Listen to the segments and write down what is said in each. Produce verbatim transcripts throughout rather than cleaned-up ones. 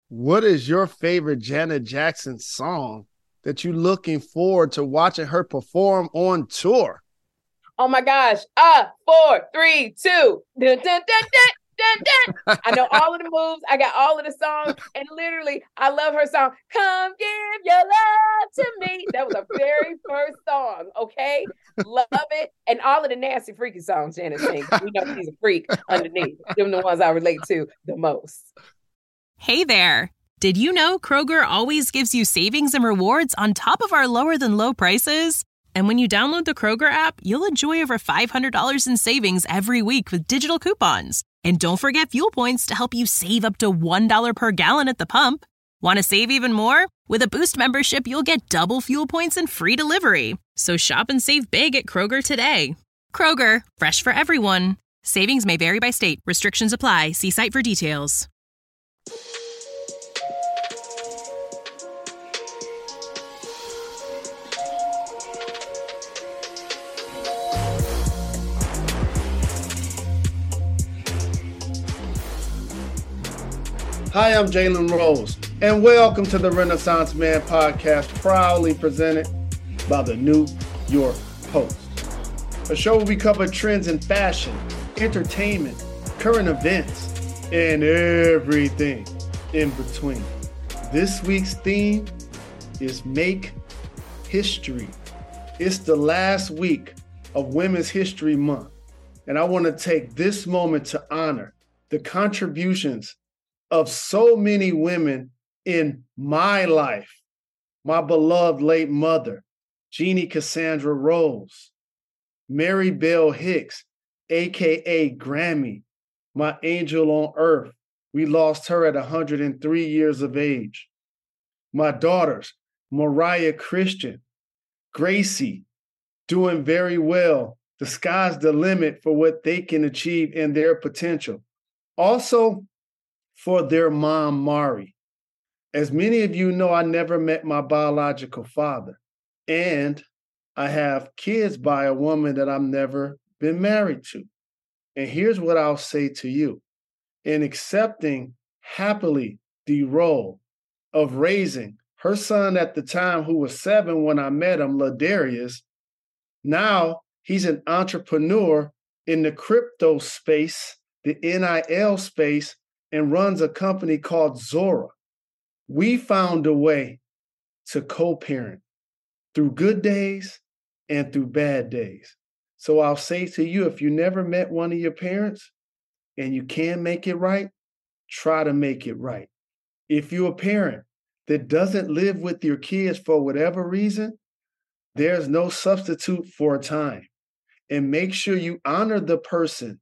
What is your favorite Janet Jackson song that you're looking forward to watching her perform on tour? Oh my gosh. Ah, four, three, two. Dun, dun, dun, dun, dun, dun. I know all of the moves. I got all of the songs. And literally, I love her song, Come Give Your Love to Me. That was a very first song, okay? Love it. And all of the nasty, freaky songs Janet sings. We know she's a freak underneath. Them the ones I relate to the most. Hey there. Did you know Kroger always gives you savings and rewards on top of our lower than low prices? And when you download the Kroger app, you'll enjoy over five hundred dollars in savings every week with digital coupons. And don't forget fuel points to help you save up to one dollar per gallon at the pump. Want to save even more? With a Boost membership, you'll get double fuel points and free delivery. So shop and save big at Kroger today. Kroger, fresh for everyone. Savings may vary by state. Restrictions apply. See site for details. Hi, I'm Jalen Rose, and welcome to the Renaissance Man podcast, proudly presented by the New York Post. A show where we cover trends in fashion, entertainment, current events, and everything in between. This week's theme is Make History. It's the last week of Women's History Month, and I want to take this moment to honor the contributions of so many women in my life. My beloved late mother, Jeannie Cassandra Rose, Mary Bell Hicks, A K A Grammy, my angel on earth. We lost her at one hundred three years of age. My daughters, Mariah Christian, Gracie, doing very well. The sky's the limit for what they can achieve and their potential. Also, for their mom, Mari. As many of you know, I never met my biological father, and I have kids by a woman that I've never been married to. And here's what I'll say to you. In accepting happily the role of raising her son at the time, who was seven when I met him, Ladarius, now he's an entrepreneur in the crypto space, the N I L space, and runs a company called Zora. We found a way to co-parent through good days and through bad days. So I'll say to you, if you never met one of your parents and you can make it right, try to make it right. If you're a parent that doesn't live with your kids for whatever reason, there's no substitute for time. And make sure you honor the person,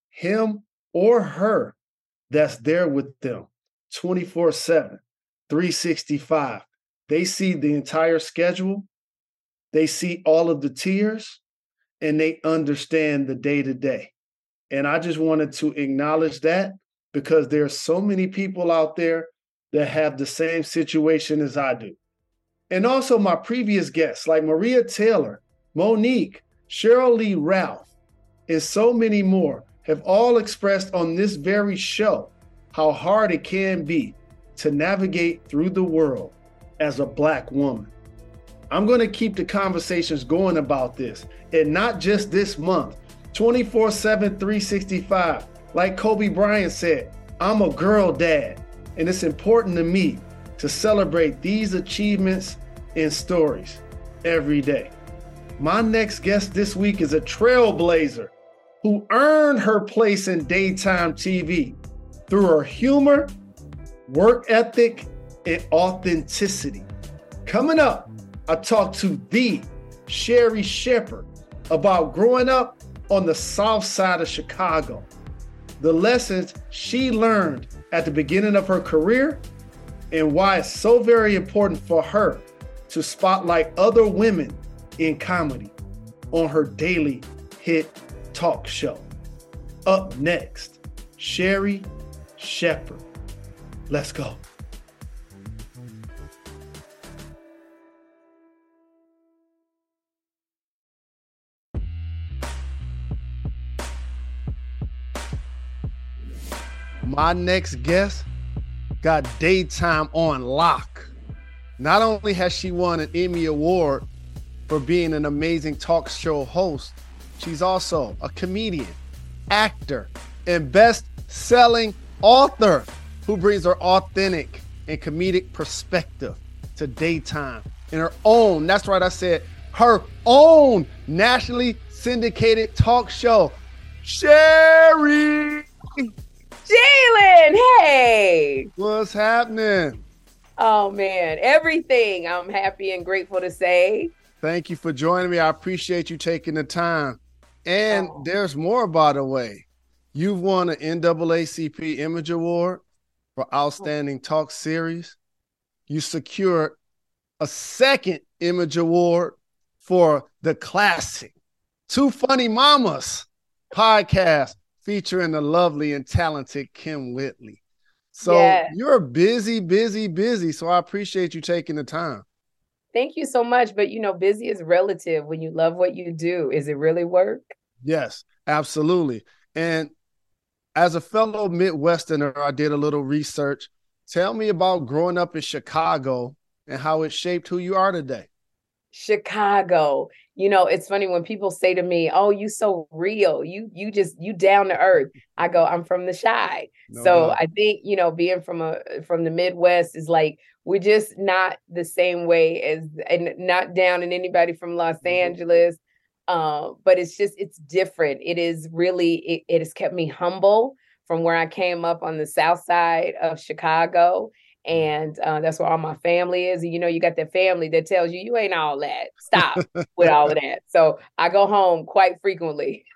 him or her, that's there with them twenty-four seven, three sixty-five. They see the entire schedule. They see all of the tears, and they understand the day-to-day. And I just wanted to acknowledge that because there are so many people out there that have the same situation as I do. And also my previous guests like Maria Taylor, Monique, Cheryl Lee Ralph, and so many more have all expressed on this very show how hard it can be to navigate through the world as a Black woman. I'm going to keep the conversations going about this, and not just this month, twenty-four seven, three sixty-five. Like Kobe Bryant said, I'm a girl dad, and it's important to me to celebrate these achievements and stories every day. My next guest this week is a trailblazer who earned her place in daytime T V through her humor, work ethic, and authenticity. Coming up, I talk to the Sherri Shepherd about growing up on the south side of Chicago, the lessons she learned at the beginning of her career, and why it's so very important for her to spotlight other women in comedy on her daily hit talk show. Up next, Sherri Shepherd. Let's go. My next guest got daytime on lock. Not only has she won an Emmy Award for being an amazing talk show host, she's also a comedian, actor, and best-selling author who brings her authentic and comedic perspective to daytime in her own, that's right, I said, her own nationally syndicated talk show. Sherry! Jalen, hey! What's happening? Oh, man, everything. I'm happy and grateful to say. Thank you for joining me. I appreciate you taking the time. And Oh. there's more, by the way. You've won an N double A C P Image Award for Outstanding Talk Series. You secured a second Image Award for the classic Two Funny Mamas podcast featuring the lovely and talented Kim Whitley. So Yeah. you're busy, busy, busy. So I appreciate you taking the time. Thank you so much. But, you know, busy is relative. When you love what you do, is it really work? Yes, absolutely. And as a fellow Midwesterner, I did a little research. Tell me about growing up in Chicago and how it shaped who you are today. Chicago. You know, it's funny when people say to me, "Oh, you so real. You you just you down to earth." I go, "I'm from the Chi." No so doubt. I think, you know, being from a from the Midwest is like we're just not the same way as, and not down in anybody from Los Mhm. Angeles. Um, but it's just it's different. It is really it, it has kept me humble from where I came up on the south side of Chicago. And uh, that's where all my family is. And, you know, you got that family that tells you, you ain't all that. Stop with all of that. So I go home quite frequently.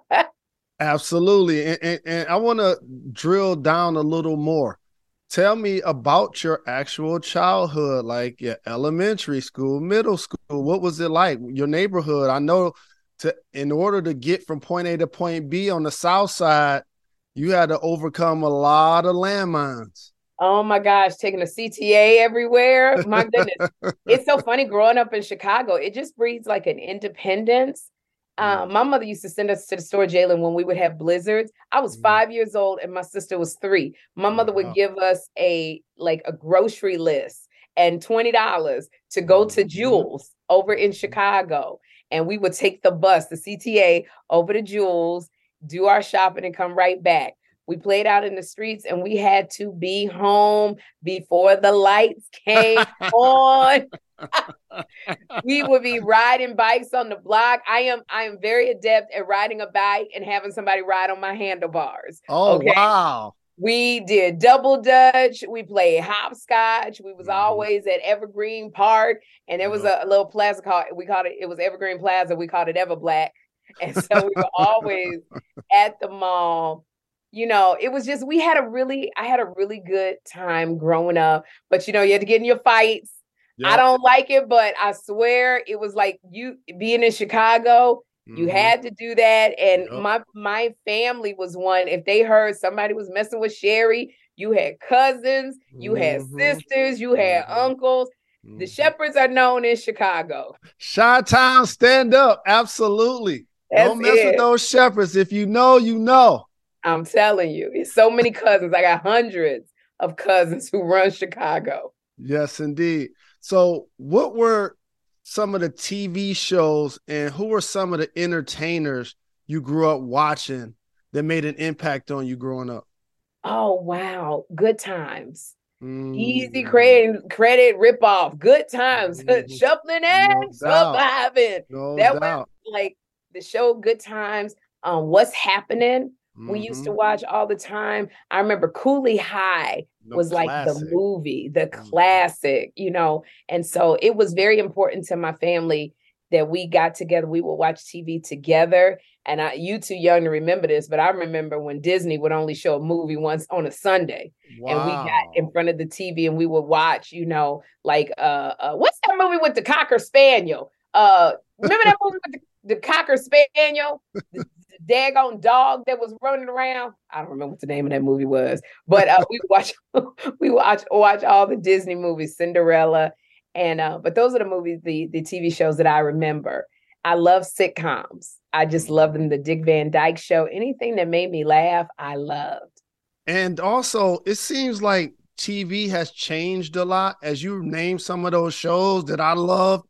Absolutely. And, and, and I want to drill down a little more. Tell me about your actual childhood, like your elementary school, middle school. What was it like? Your neighborhood? I know to in order to get from point A to point B on the south side, you had to overcome a lot of landmines. Oh my gosh, taking a C T A everywhere. My goodness. It's so funny growing up in Chicago. It just breeds like an independence. Um, my mother used to send us to the store, Jalen, when we would have blizzards. I was Mhm. five years old and my sister was three. My mother would Wow. give us a like a grocery list and twenty dollars to go to Mhm. Jewel's over in Chicago. And we would take the bus, the C T A, over to Jewel's, do our shopping and come right back. We played out in the streets and we had to be home before the lights came on. We would be riding bikes on the block. I am I am very adept at riding a bike and having somebody ride on my handlebars. Oh, Okay. wow. We did double dutch. We played hopscotch. We was Mhm. always at Evergreen Park, and there was Yeah. a, a little plaza called we called it. It was Evergreen Plaza. We called it Everblack, and so we were always at the mall. You know, it was just we had a really I had a really good time growing up. But you know, you had to get in your fights. I Yeah. don't like it, but I swear it was like you being in Chicago. You Mhm. had to do that. And Yep. my my family was one. If they heard somebody was messing with Sherry, you had cousins, you had Mhm. sisters, you had Mhm. uncles. The Mhm. Shepherds are known in Chicago. Chi-Town, stand up. Absolutely. That's Don't mess with it. those shepherds. If you know, you know. I'm telling you, it's so many cousins. I got hundreds of cousins who run Chicago. Yes, indeed. So what were some of the T V shows and who were some of the entertainers you grew up watching that made an impact on you growing up? Oh, wow. Good times. Easy Mm. credit, credit ripoff. Good times. Mhm. Shuffling and No doubt. surviving. No That doubt. was like the show Good Times. Um, What's Happening? We used to Mhm. watch all the time. I remember Cooley High No was like the classic. movie, the Mhm. classic, you know. And so it was very important to my family that we got together. We would watch T V together. And I, you too young to remember this, but I remember when Disney would only show a movie once on a Sunday. And we got in Wow. front of the T V and we would watch, you know, like uh, uh what's that movie with the Cocker Spaniel? Uh, remember that movie with the, the Cocker Spaniel? The, the daggone dog that was running around. I don't remember what the name of that movie was, but uh, we watch we watch watch all the Disney movies, Cinderella, and uh, but those are the movies, the the T V shows that I remember. I love sitcoms. I just love them. The Dick Van Dyke Show, anything that made me laugh, I loved. And also, it seems like T V has changed a lot, as you name some of those shows that I love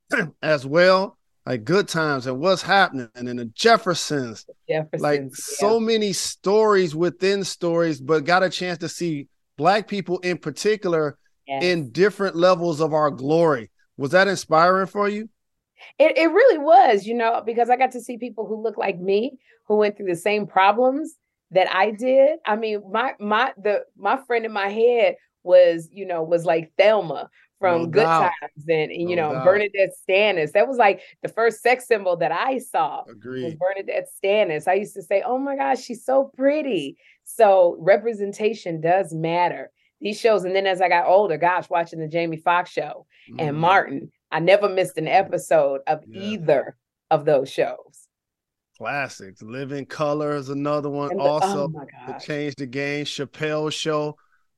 as well, like Good Times and What's Happening and the Jeffersons. Jeffersons, like yeah. so many stories within stories, but got a chance to see Black people in particular yes. in different levels of our glory. Was that inspiring for you? It it really was, you know, because I got to see people who look like me, who went through the same problems that I did. I mean, my my the my friend in my head was, you know, was like Thelma from no Good doubt. Times and, and you no know, doubt. Bernadette Stannis. That was like the first sex symbol that I saw. Agreed. Was Bernadette Stannis. I used to say, oh my gosh, she's so pretty. So representation does matter. These shows. And then as I got older, gosh, watching the Jamie Foxx show mm. and Martin, I never missed an episode of yeah. either of those shows. Classics. Living Color is another one. The, also, oh to change the game. Chappelle's Show.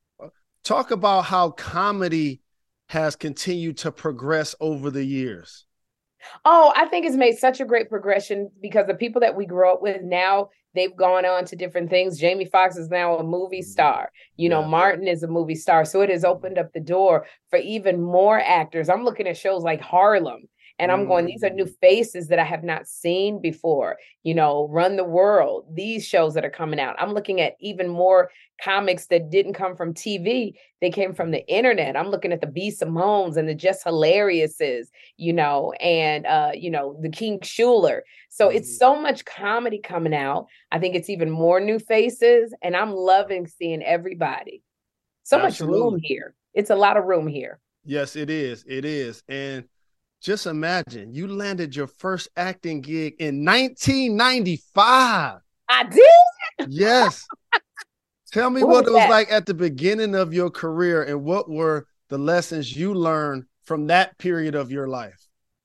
Talk about how comedy has continued to progress over the years. Oh, I think it's made such a great progression because the people that we grew up with now, they've gone on to different things. Jamie Foxx is now a movie star. You know, yeah. Martin is a movie star. So it has opened up the door for even more actors. I'm looking at shows like Harlem. And I'm going, these are new faces that I have not seen before. You know, Run the World, these shows that are coming out. I'm looking at even more comics that didn't come from T V. They came from the internet. I'm looking at the B. Simones and the Just Hilariouses, you know, and, uh, you know, the King Schuler. So mm-hmm. it's so much comedy coming out. I think it's even more new faces. And I'm loving seeing everybody. So Absolutely. Much room here. It's a lot of room here. Yes, it is. It is. And just imagine you landed your first acting gig in nineteen ninety-five. I did? Yes. Tell me what, what it was that? Like at the beginning of your career and what were the lessons you learned from that period of your life?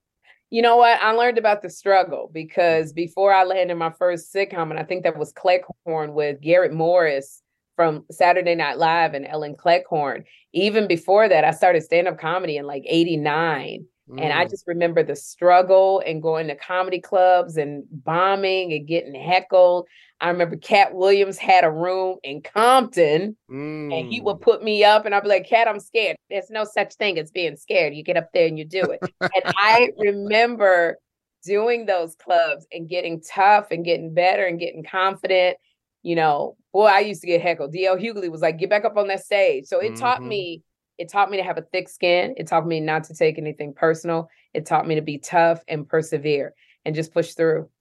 You know what? I learned about the struggle because before I landed my first sitcom, and I think that was Cleckhorn with Garrett Morris from Saturday Night Live and Ellen Cleckhorn. Even before that, I started stand-up comedy in like eighty-nine. And I just remember the struggle and going to comedy clubs and bombing and getting heckled. I remember Cat Williams had a room in Compton mm. and he would put me up and I'd be like, Cat, I'm scared. There's no such thing as being scared. You get up there and you do it. And I remember doing those clubs and getting tough and getting better and getting confident. You know, boy, I used to get heckled. D L Hughley was like, get back up on that stage. So it mm-hmm. taught me It taught me to have a thick skin. It taught me not to take anything personal. It taught me to be tough and persevere and just push through.